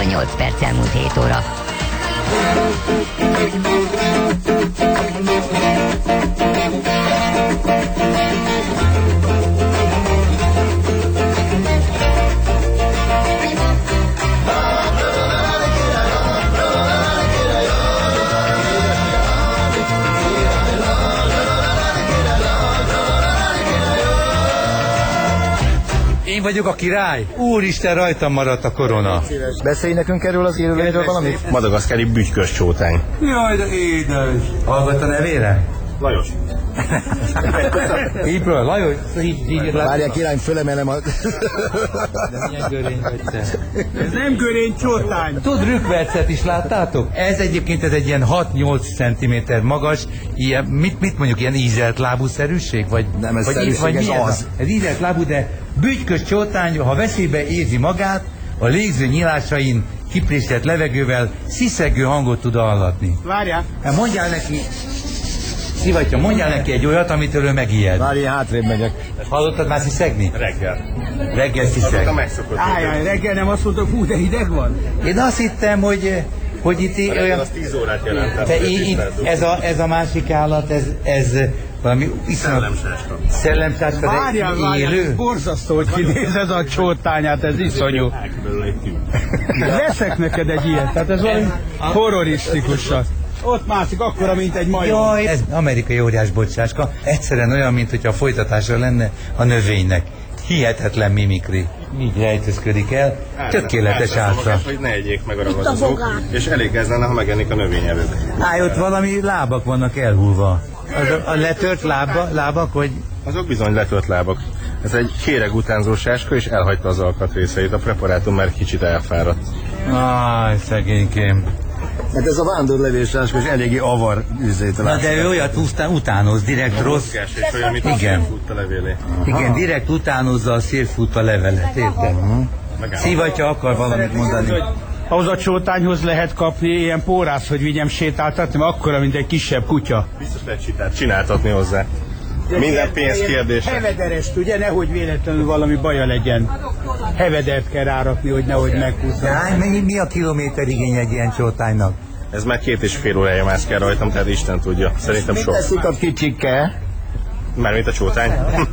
28 perc elmúlt 7 óra. Én vagyok a király? Úristen, rajtam maradt a korona. Beszélj nekünk erről az élőlényről valamit? Madagaszkári bütykös csótány. Jaj, de édes. Hallgat a nevére? Lajos. Hívről, Lajos? Várjál, király, fölemelem a... De milyen görény vagy te? Ez nem görény, csótány. Tud rükvercet is láttátok? Ez egyébként egy ilyen 6-8 cm magas, ilyen, mit mondjuk, ilyen ízelt lábúszerűség? Vagy, nem, ez vagy, szerűség, vagy ez mi az. Ez ízelt lábú, de bütykös csótány, ha veszélybe érzi magát, a légző nyilásain kiprésett levegővel sziszegő hangot tud hallatni. Várjál. Hát mondjál neki, Szivattyú, mondjál neki egy olyat, amitől ő megijed. Várjál, hátrébb megyek. Hallottad már sziszegni? Reggel. Reggel sziszeg. Azóta megszokott. Ájjaj, reggel nem azt mondtok, hú, de hideg van? Én azt hittem, hogy itt olyan... Az 10 órát jelent. De ez a másik állat, ez valami Szellemsáska. Szellemsáska, de Várjál, élő. ez borzasztó, hogy kinézed a csótányát, ez iszonyú. Veszek neked egy ilyet, tehát ez valami horrorisztikusan. Ott mászik akkora, mint egy majom. Jaj, ez amerikai óriásbocsáska, egyszerűen olyan, mint hogyha a folytatása lenne a növénynek. Hihetetlen mimikri. Így rejtőzködik el, tökéletes által. Hogy ne egyék meg a ragadozók, és elég ez lenne, ha megennék a növény előtt. Ott valami lábak vannak elhúlva. A letört lábak, vagy... Azok bizony letört lábak. Ez egy kéreg utánzó sáska, és elhagyta az alkatrészeit. A preparátum már kicsit elfáradt. Áj, szegénykém. Hát ez a vándorlevélsáska, és eléggé avar üzét. Na de ő olyat utánoz, direkt rossz. Mozgás és olyan, mint Igen. fut a levélé. Igen, direkt utánozza a szélfut a levelet, érted? Szivattyú akar valamit mondani. Ahhoz a csótányhoz lehet kapni ilyen pórász, hogy vigyem sétáltatni, mert akkora, mint egy kisebb kutya. Biztos lehet csináltatni hozzá. Minden pénz kérdése. Hevederest, ugye, nehogy véletlenül valami baja legyen. Hevedert kell rárakni, hogy nehogy meghúzza. Mi a kilométer igény egy ilyen csótánynak? Ez már 2,5 órája mászkál rajtam, tehát Isten tudja. Szerintem Mit sok. teszik a kicsike? Mármint a csótány.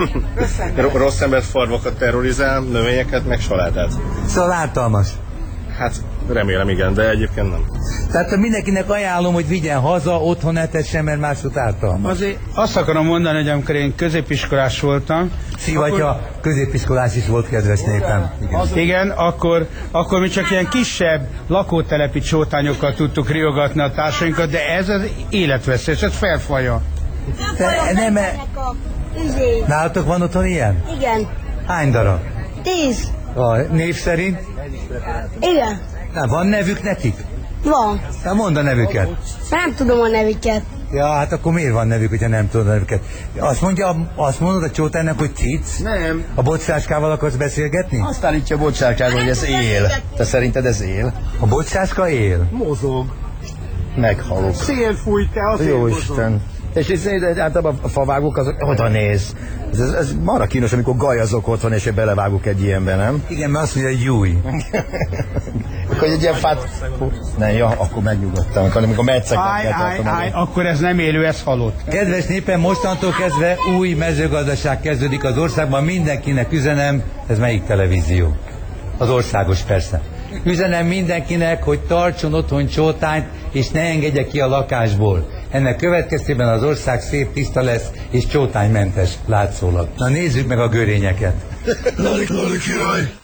Rossz embert, farvakat terrorizál, növényeket, meg salátát. Szóval ártalmas. Hát remélem igen, de egyébként nem. Tehát mindenkinek ajánlom, hogy vigyen haza, otthon etessen, mert máshogy ártalmas. Azért azt akarom mondani, hogy amikor én középiskolás voltam, Szivattyú középiskolás is volt, kedves népem. igen, akkor mi csak ilyen kisebb lakótelepi csótányokkal tudtuk riogatni a társainkat, de ez az életveszélyes, ez felfaja. Nálatok van otthon ilyen? Igen. Hány darab? 10. A név szerint? Igen. Na, van nevük nekik? Van. Na, mondd a nevüket. Nem tudom a nevüket. Ja, hát akkor miért van nevük, hogyha nem tudod a nevüket? Azt mondod a csótánynak, hogy cic? Nem. A bocsáskával akarsz beszélgetni? Azt állítja a bocsárkáról, hogy ez él. Te szerinted ez él? A bocsáska él? Mozog. Meghalok. Szél fúj, te azért Jó mozog. Isten. És általában a favágók azok oda néz. Ez marha kínos, amikor gajazok otthon, és én belevágok egy ilyenbe, nem? Igen, mert azt mondja, hogy júj. Akkor egy ilyen fát... Nem, ja, akkor megnyugodtam. Amikor metszeket Áj, akkor ez nem élő, ez halott. Kedves népem, mostantól kezdve új mezőgazdaság kezdődik az országban. Mindenkinek üzenem, ez melyik televízió? Az országos persze. Üzenem mindenkinek, hogy tartson otthon csótányt, és ne engedje ki a lakásból. Ennek következtében az ország szép, tiszta lesz, és csótánymentes látszólag. Na nézzük meg a görényeket. Lali király!